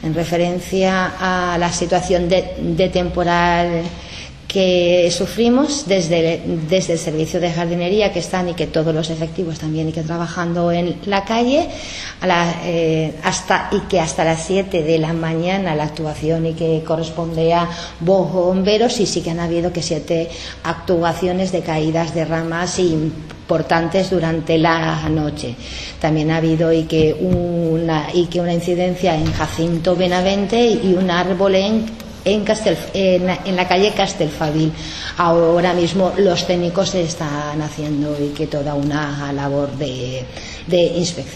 en referencia a la situación de temporal que sufrimos desde el servicio de jardinería que están y que todos los efectivos también y que trabajando en la calle hasta las 7 de la mañana la actuación y que corresponde a bomberos, y sí que han habido 7 actuaciones de caídas de ramas importantes durante la noche. También ha habido una incidencia en Jacinto Benavente y un árbol en la calle Castelfabel. Ahora mismo los técnicos están haciendo toda una labor de inspección.